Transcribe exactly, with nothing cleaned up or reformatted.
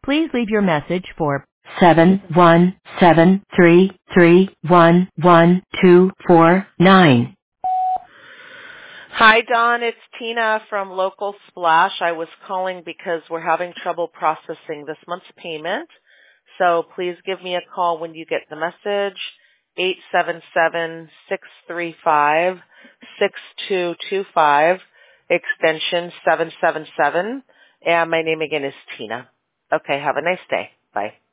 Please leave your message for seven one seven three three one one two four nine. Hi, Don. It's Tina from Local Splash. I was calling because we're having trouble processing this month's payment. So please give me a call when you get the message, eight seven seven, six three five, six two two five, extension seven seven seven. And my name again is Tina. Okay, have a nice day. Bye.